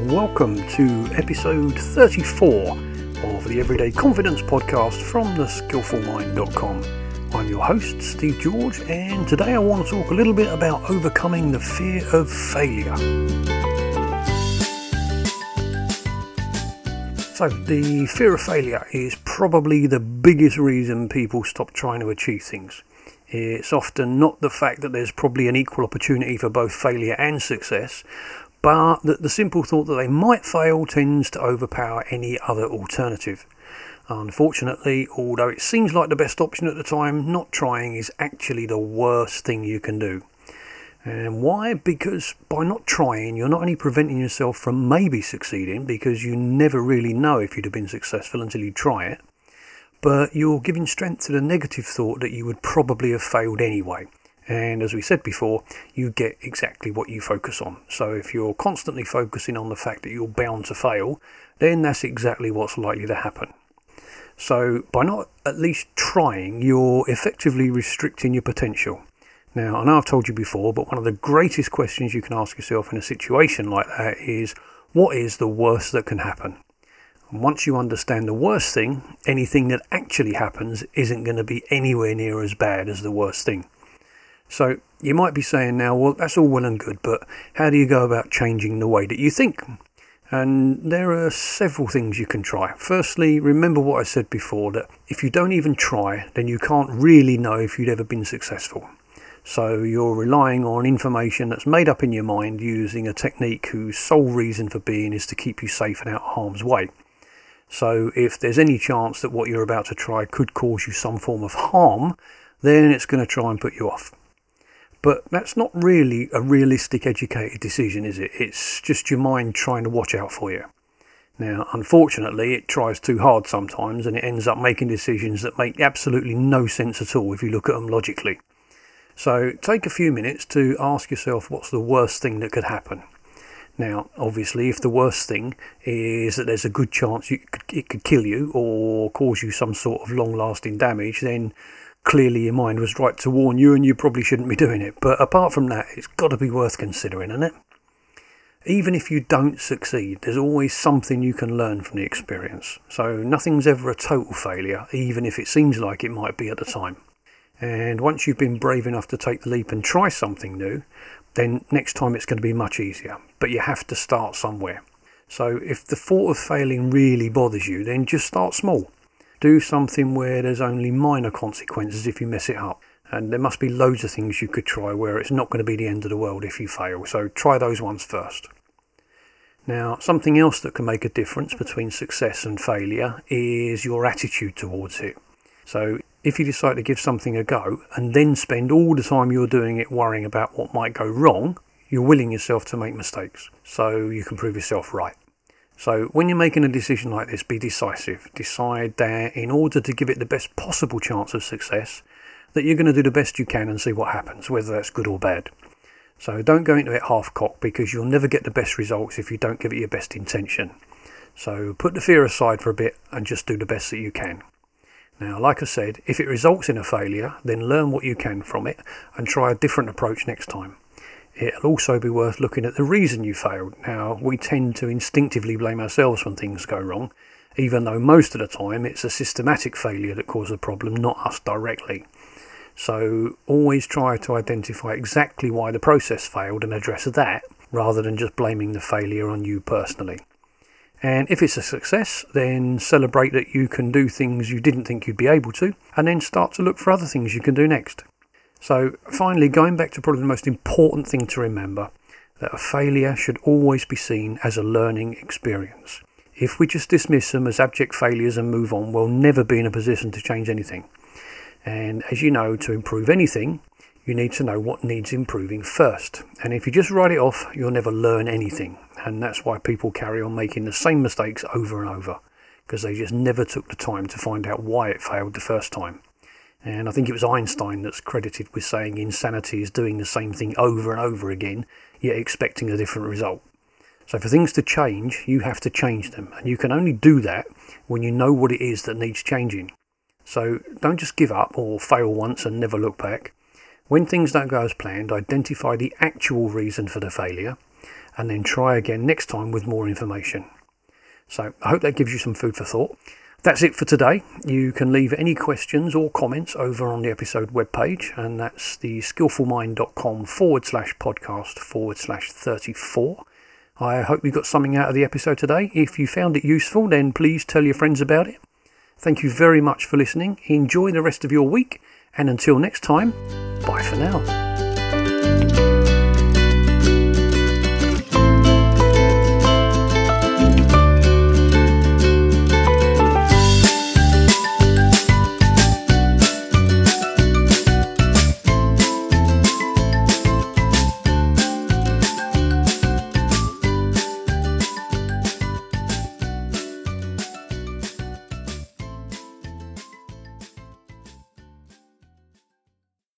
welcome to episode 34 of the Everyday Confidence podcast from theskillfulmind.com. I'm your host, Steve George, and today I want to talk a little bit about overcoming the fear of failure. So, the fear of failure is probably the biggest reason people stop trying to achieve things. It's often not the fact that there's probably an equal opportunity for both failure and success, but that the simple thought that they might fail tends to overpower any other alternative. Unfortunately, although it seems like the best option at the time, not trying is actually the worst thing you can do. And why? Because by not trying, you're not only preventing yourself from maybe succeeding, because you never really know if you'd have been successful until you try it, but you're giving strength to the negative thought that you would probably have failed anyway. And as we said before, you get exactly what you focus on. So if you're constantly focusing on the fact that you're bound to fail, then that's exactly what's likely to happen. So by not at least trying, you're effectively restricting your potential. Now, I know I've told you before, but one of the greatest questions you can ask yourself in a situation like that is, what is the worst that can happen? And once you understand the worst thing, anything that actually happens isn't going to be anywhere near as bad as the worst thing. So you might be saying now, well, that's all well and good, but how do you go about changing the way that you think? And there are several things you can try. Firstly, remember what I said before, that if you don't even try, then you can't really know if you'd ever been successful. So you're relying on information that's made up in your mind using a technique whose sole reason for being is to keep you safe and out of harm's way. So if there's any chance that what you're about to try could cause you some form of harm, then it's going to try and put you off. But that's not really a realistic, educated decision, is it? It's just your mind trying to watch out for you. Now, unfortunately, it tries too hard sometimes, and it ends up making decisions that make absolutely no sense at all if you look at them logically. So take a few minutes to ask yourself, what's the worst thing that could happen? Now, obviously, if the worst thing is that there's a good chance it could kill you or cause you some sort of long-lasting damage, then clearly your mind was right to warn you and you probably shouldn't be doing it. But apart from that, it's got to be worth considering, isn't it? Even if you don't succeed, there's always something you can learn from the experience. So nothing's ever a total failure, even if it seems like it might be at the time. And once you've been brave enough to take the leap and try something new, then next time it's going to be much easier. But you have to start somewhere. So if the thought of failing really bothers you, then just start small. Do something where there's only minor consequences if you mess it up. And there must be loads of things you could try where it's not going to be the end of the world if you fail. So try those ones first. Now, something else that can make a difference between success and failure is your attitude towards it. So if you decide to give something a go and then spend all the time you're doing it worrying about what might go wrong, you're willing yourself to make mistakes so you can prove yourself right. So when you're making a decision like this, be decisive. Decide that in order to give it the best possible chance of success, that you're going to do the best you can and see what happens, whether that's good or bad. So don't go into it half-cocked, because you'll never get the best results if you don't give it your best intention. So put the fear aside for a bit and just do the best that you can. Now, like I said, if it results in a failure, then learn what you can from it and try a different approach next time. It'll also be worth looking at the reason you failed. Now, we tend to instinctively blame ourselves when things go wrong, even though most of the time it's a systematic failure that caused the problem, not us directly. So always try to identify exactly why the process failed and address that, rather than just blaming the failure on you personally. And if it's a success, then celebrate that you can do things you didn't think you'd be able to, and then start to look for other things you can do next. So finally, going back to probably the most important thing to remember, that a failure should always be seen as a learning experience. If we just dismiss them as abject failures and move on, we'll never be in a position to change anything. And as you know, to improve anything, you need to know what needs improving first. And if you just write it off, you'll never learn anything. And that's why people carry on making the same mistakes over and over, because they just never took the time to find out why it failed the first time. And I think it was Einstein that's credited with saying insanity is doing the same thing over and over again, yet expecting a different result. So for things to change, you have to change them. And you can only do that when you know what it is that needs changing. So don't just give up or fail once and never look back. When things don't go as planned, identify the actual reason for the failure and then try again next time with more information. So I hope that gives you some food for thought. That's it for today. You can leave any questions or comments over on the episode webpage, and that's the skillfulmind.com/podcast/34. I hope you got something out of the episode today. If you found it useful, then please tell your friends about it. Thank you very much for listening. Enjoy the rest of your week, and until next time, bye for now.